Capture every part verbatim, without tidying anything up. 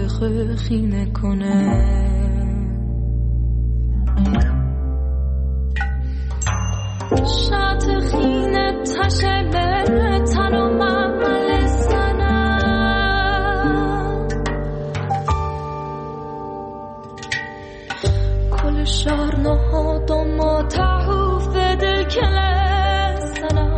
عاشق خینه کنه. شات خینه تشه بره تنو معمل سنه کل شهر نهاد و ما تحوف دل کله سنه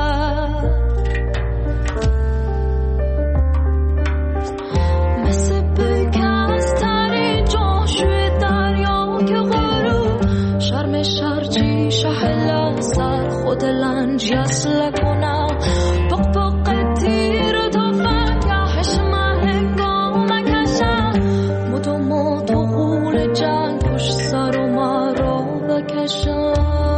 مثل بکستری جاشوی دریا که غروب شرم شرجی شهلا سر خود لنج یسل کنم بق بق تیر و توفن یا حشمه گام کشم مدو مدو غول جنگ پشت سر و مرا بکشم.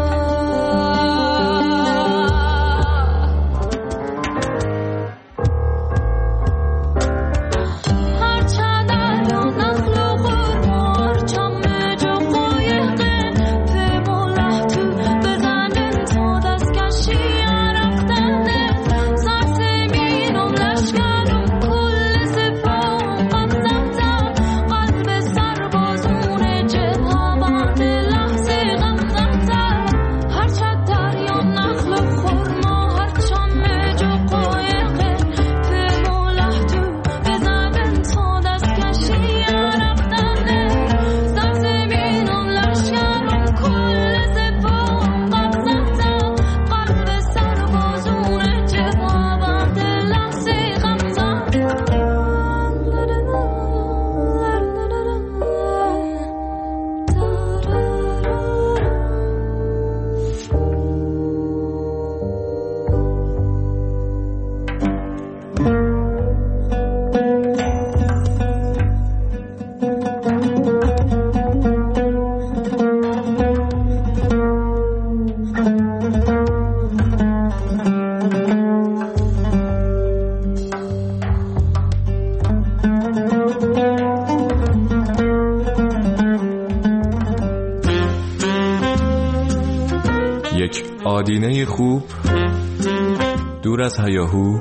آدینه خوب دور از هیاهو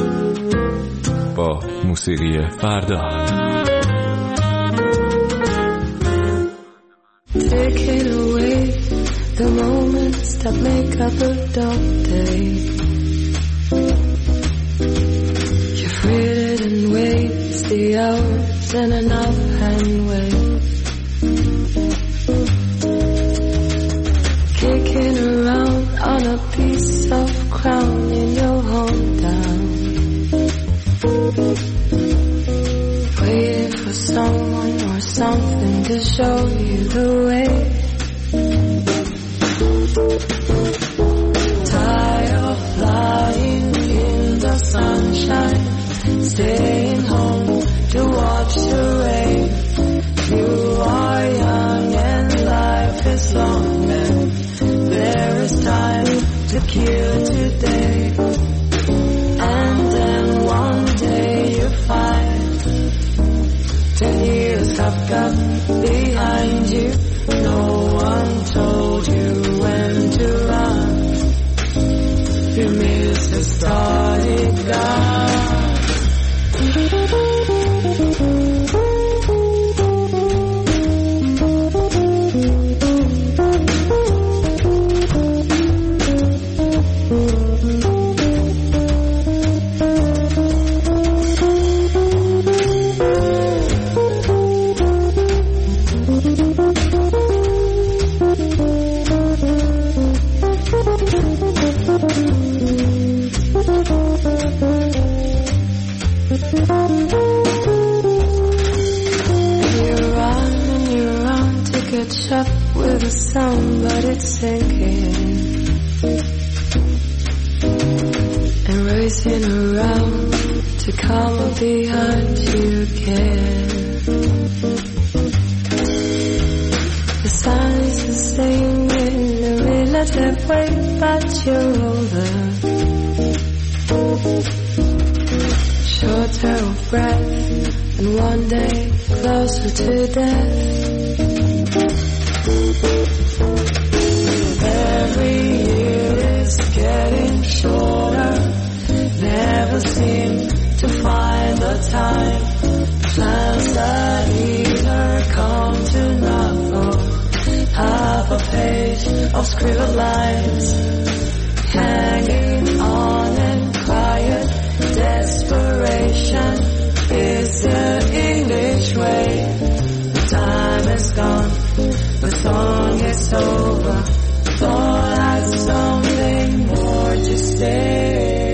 با موسیقی فردا. Taking away the moments that make up a dark day. You've waited and waits the hours in an offhand way. Kicking around on a piece of crown in your hometown, waiting for someone or something to show you the way. Tired of flying in the sunshine, staying home to watch the rain. You are young and life is long and there is time to kill today. And then one day you find ten years have gone behind you. No one told you when to run. You missed the starting gun. Up with a sound, but it's sinking and racing around to come up behind you again. The sun is the same in a relative way, but you're older, shorter of breath, and one day closer to death. Every year is getting shorter. Never seem to find the time. Plans of scribbled lines, hanging on in quiet desperation is the English way. The time is gone, the song is over, thought has something more to say.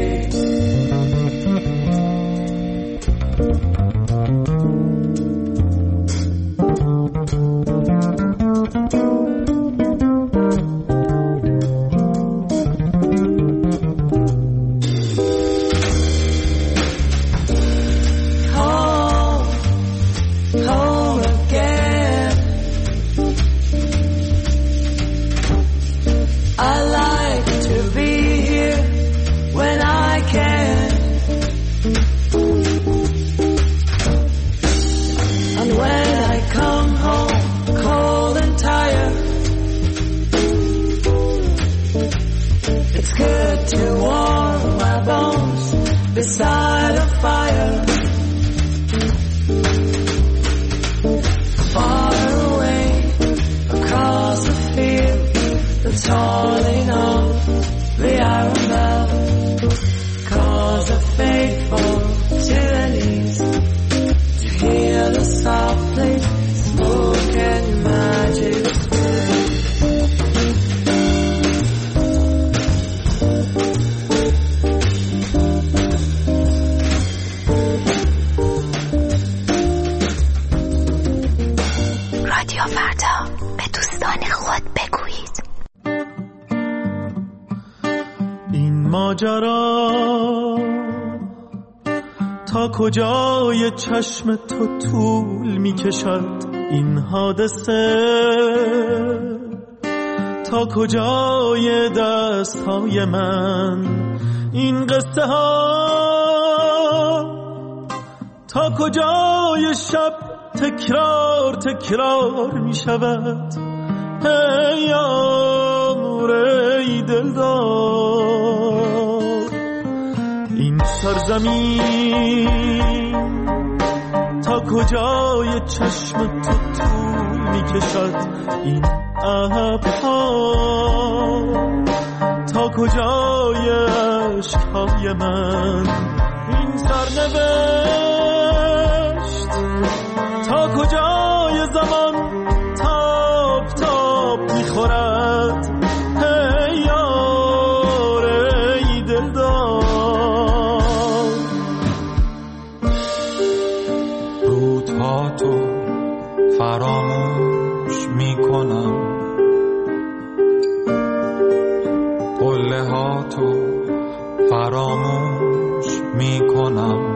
Beside a fire, far away across the field, the tolling of the iron bell calls the faithful to their knees to hear the softly spoken magic. ماجرا تا کجای چشم تو طول می کشد، این حادثه تا کجای دست های من، این قصه ها تا کجای شب تکرار تکرار می شود. ای یار ای دلدار، این سرزمین تا کجای چشم تو طول می کشد، این ابرها تا کجای عشقهای من، این سرنوشت تا کجای زمان تاب تاب میخورد. ای یار ای دلدار، رودها تو فراموش میکنم، قله ها تو فراموش میکنم،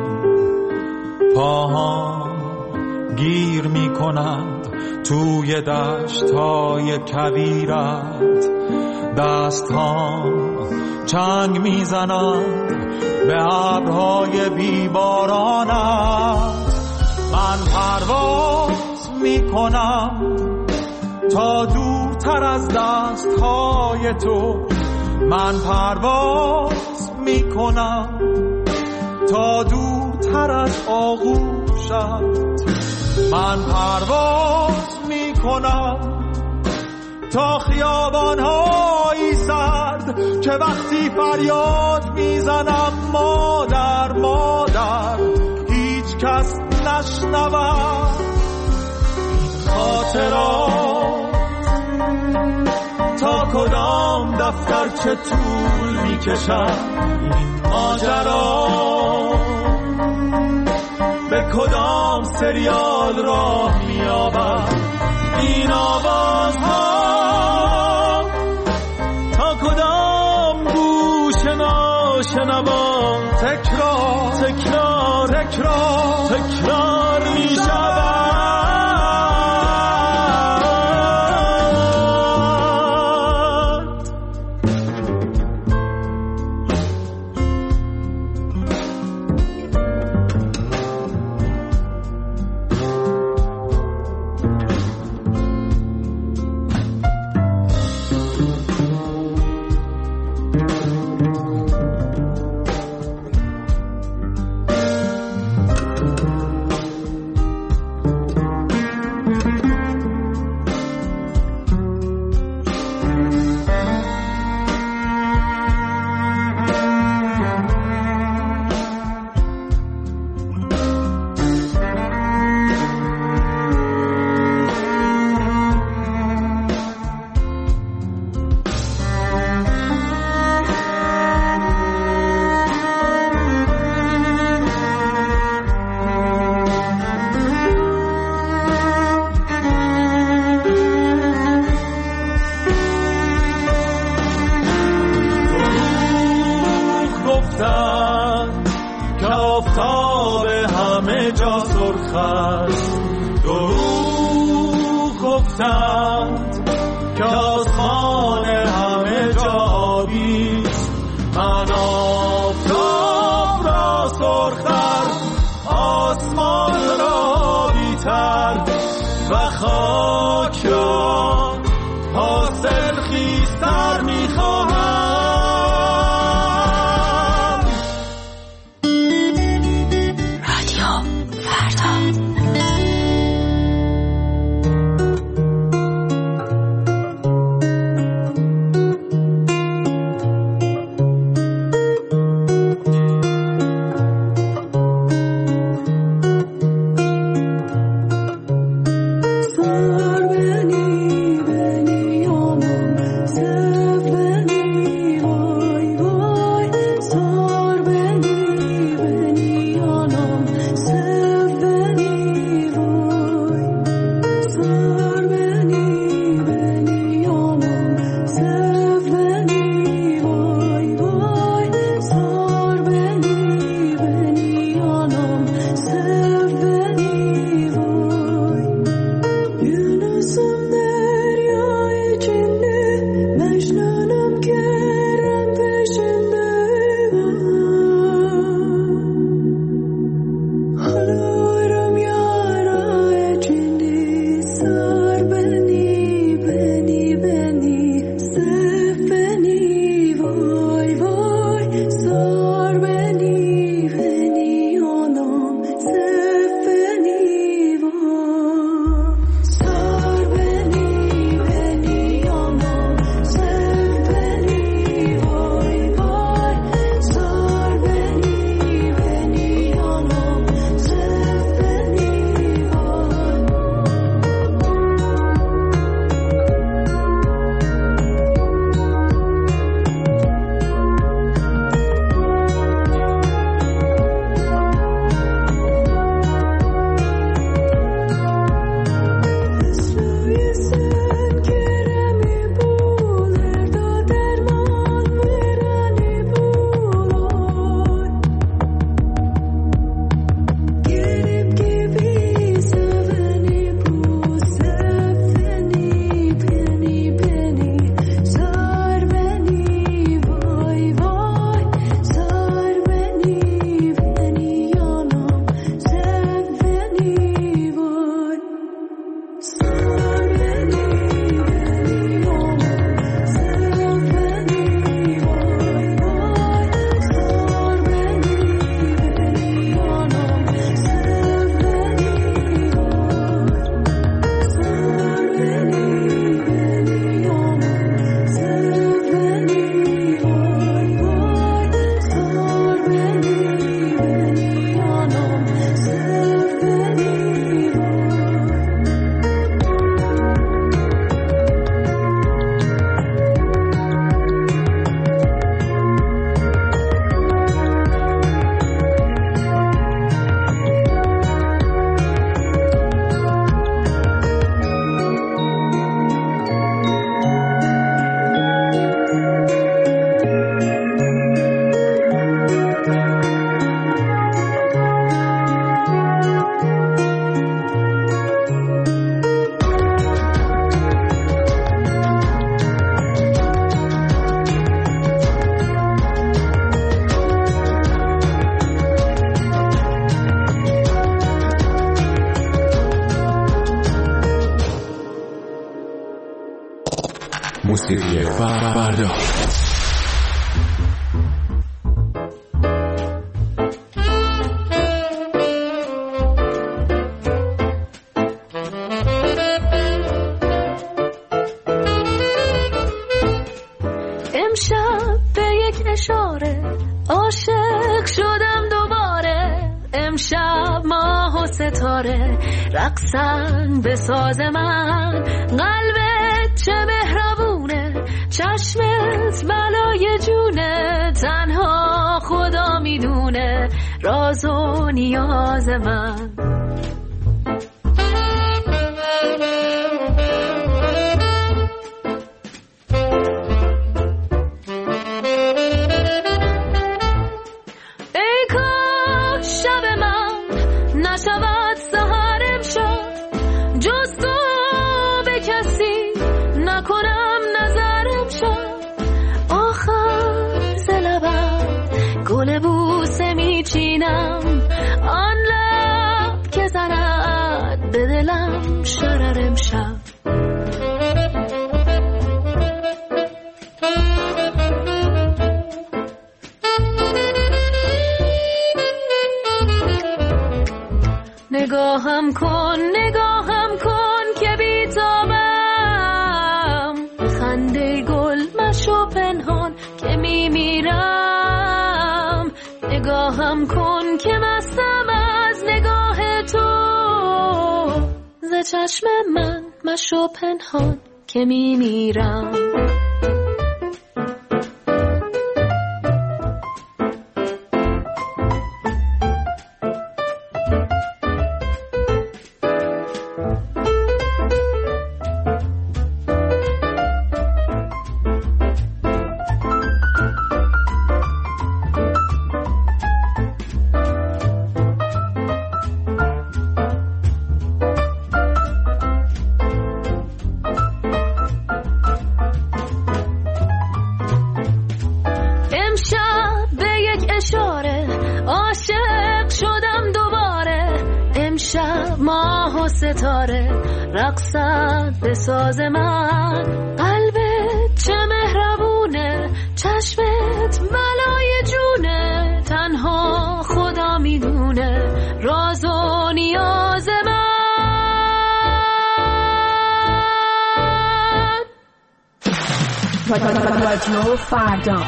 پاها گیر میکنند توی دشتای کویرت، دستان چنگ میزنند به ابرهای بیبارانت. من پرواز میکنم تا دورتر از دستهای تو، من پرواز میکنم تا دورتر از آغوشت، من پرواز میکنم تا خیابان‌های سرد که وقتی فریاد میزنم مادر مادر هیچ کس نشنود. این خاطرات تا کدام دفتر چه طول میکشد، این ماجرا به کدام سریال راه میابد، این آوازها تا کدام گوش ناشنوان تکرار تکرار تکرار تکرار میشود. آفتاب همه جا سرخ است. دروغ گفتند که آسمان همه جا آبی است. من آفتاب را سرختر، آسمان را بیتر و خاک را حاصل خیزتر میخواهم. موسیقی فردا. امشب به یک اشاره عاشق شدم دوباره. امشب ماه و ستاره رقصن به ساز من. قلبت چه مهربونه، چشمت بلای جونه. تنها خدا میدونه راز و نیاز من. ای کاش ببینم آن لب که زند به دلم شرر امشب. نگاهم کن نگاهم کن که بیتابم، خنده گل مشو پنهان که میمیرم. نگاهم کن که مستم از نگاه تو، ز چشم من مشو پنهان که میمیرم. ستاره رقصد به ساز من، قلبت چه مهربونه، چشمت ملای جونه، تنها خدا میدونه راز و نیاز من. رادیو فردا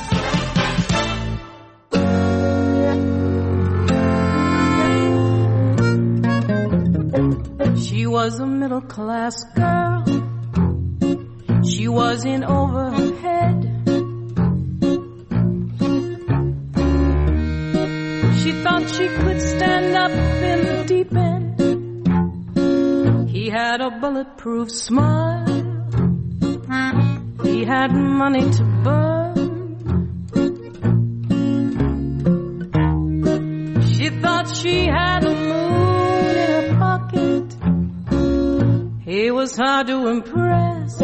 She was a middle-class girl. She was in over her head. She thought she could stand up in the deep end. He had a bulletproof smile. He had money to burn. She thought she had a moon in her pocket. He was hard to impress.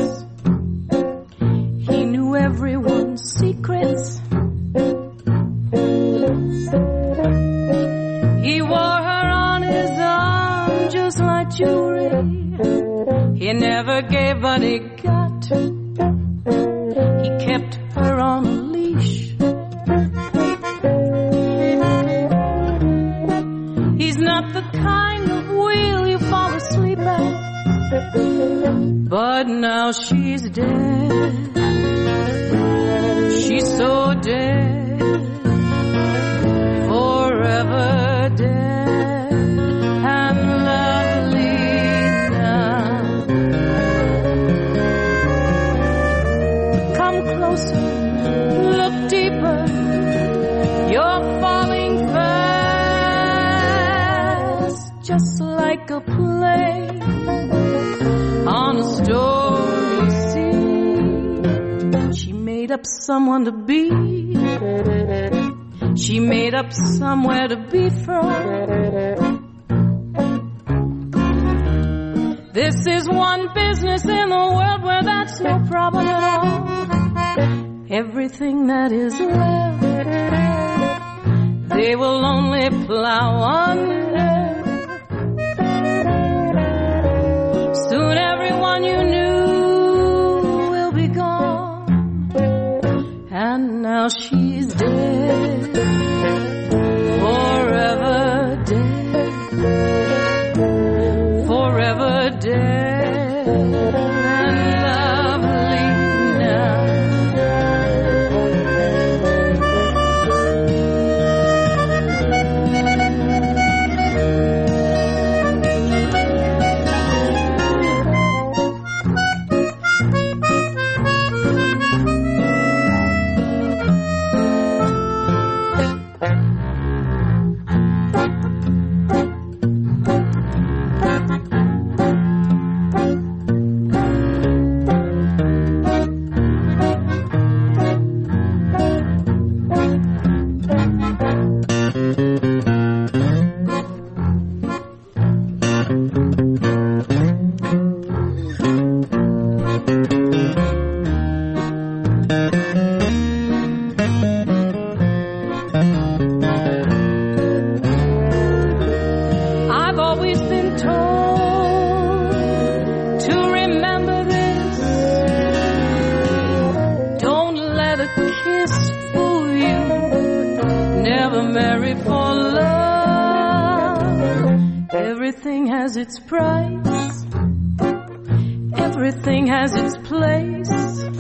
He knew everyone's secrets. He wore her on his arm just like jewelry. He never gave what he got. He kept her on a leash. He's not the kind of wheel you fall asleep at. But now she's dead. She's so dead, forever dead and lovely now. Come closer, look deeper. You're falling fast, just like a plane on a story scene. She made up someone to be. She made up somewhere to be from. This is one business in the world where that's no problem at all. Everything that is left, they will only plow under. Soon everyone you knew will be gone, and now she's dead, forever dead, forever dead and lovely now. has its price. Everything has its place.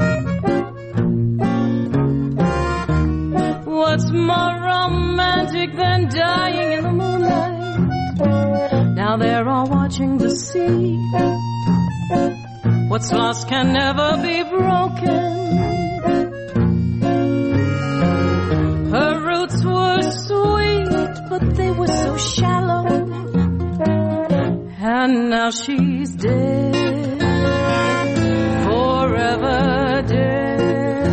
What's more romantic than dying in the moonlight? Now they're all watching the sea. What's lost can never be broken. Her roots were sweet, but they were so shallow. And now she's dead, forever dead.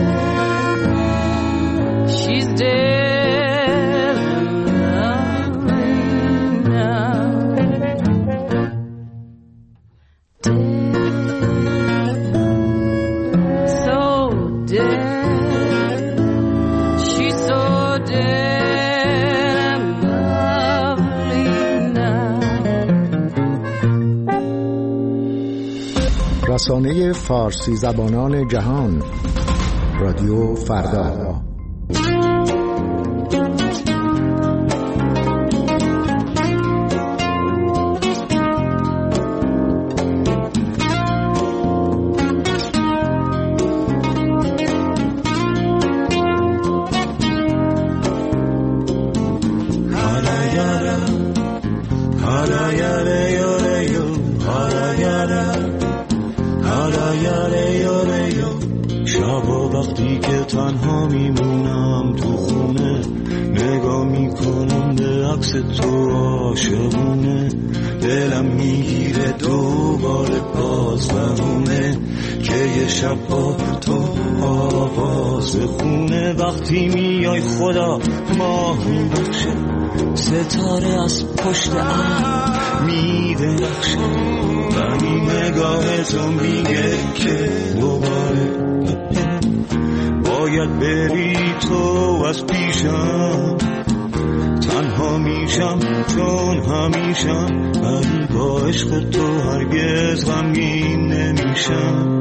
She's dead and lonely now. Dead, so dead. She's so dead and lovely now. رسانه فارسی زبانان جهان، رادیو فردا. وقتی که تنها میمونم تو خونه، نگاه میکنم به عکس تو عاشقونه، دلم میگیره دوباره باز بمونه که یه شب با تو آواز خونه. وقتی میای خدا ماه میبخشه، ستاره از پشت ابر میدرخشه، ولی نگاه تو میگه که دوباره باید بری تو از پیشم. تنها میشم چون همیشم، ولی با عشق تو هرگز غمگین نمیشم.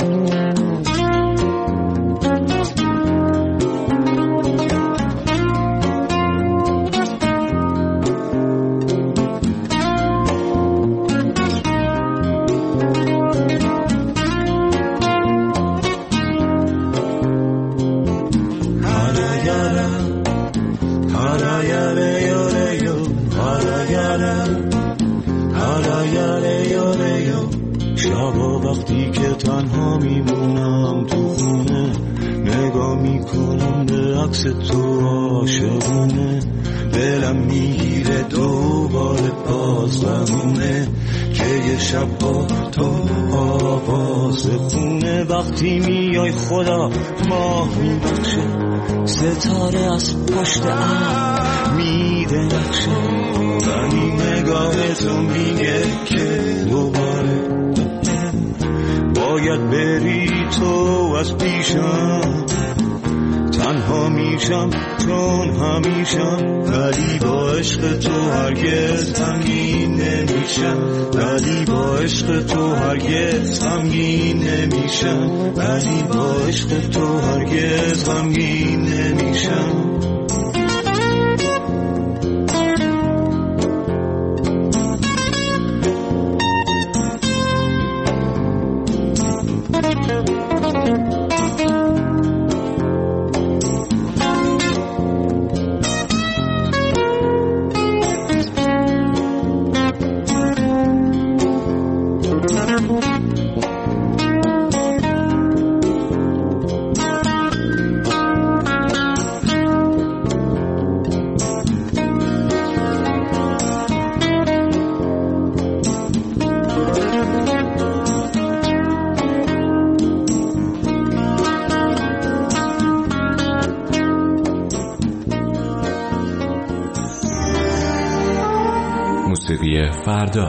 شبا وقتی که تنها میمونم تو خونه، نگاه میکنم به عکس تو عاشقونه، دلم میگیره دوباره باز بمونه که یه شب با تو آواز خونه. وقتی میای خدا ماه میبخشه، ستاره از پشت ابر میدرخشه، ولی نگاه تو میگه که دوباره باید بری تو از پیشم. تنها میشم چون همیشم، ولی با عشق تو هرگز غمگین نمیشم، ولی با عشق تو هرگز غمگین نمیشم، ولی با عشق تو هرگز غمگین نمیشم. موسیقی فردا.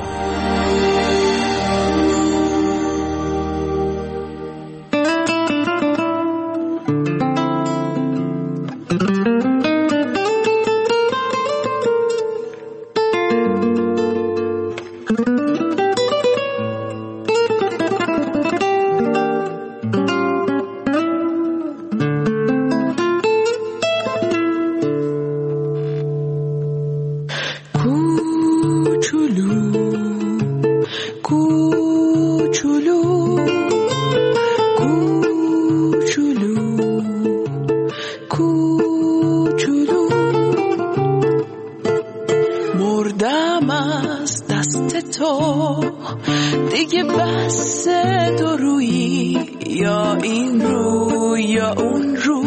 کوچولو یا اون رو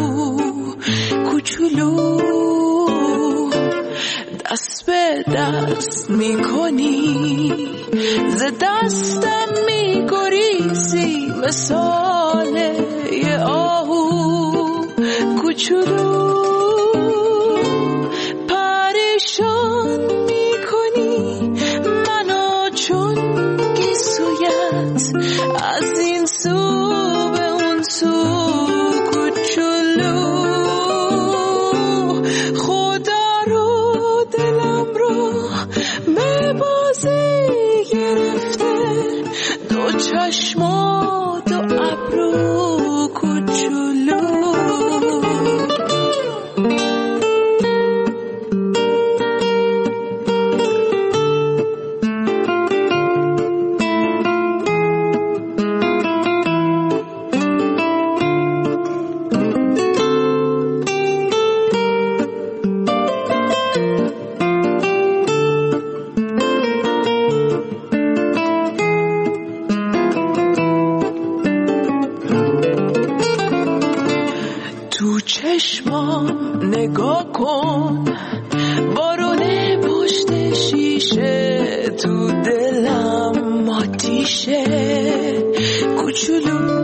کوچولو دست به دست میکنی ز دستم میگریزی مثال یه آهو کوچولو پریشان میکنی منو چون گیسویت از این سو به اون سو کوچولو خدا رو دلم رو به بازی گرفته دو چشم و دو ابرو کوچولو چشمام نگاه کن بارونه پشت شیشه تو دلم آتیشه کوچولو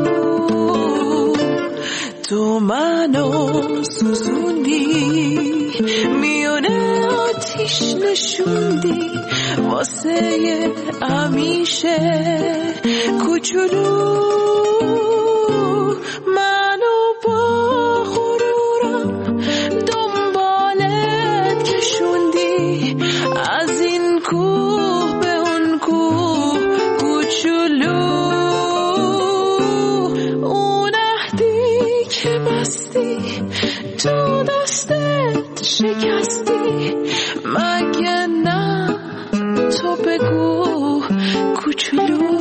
تو منو سوزوندی میونه آتیش نشوندی واسه همیشه کوچولو منو با از این کوه به اون کوه کوچولو اون عهدی که بستی تو دستت شکستی مگه نه تو بگو کوچولو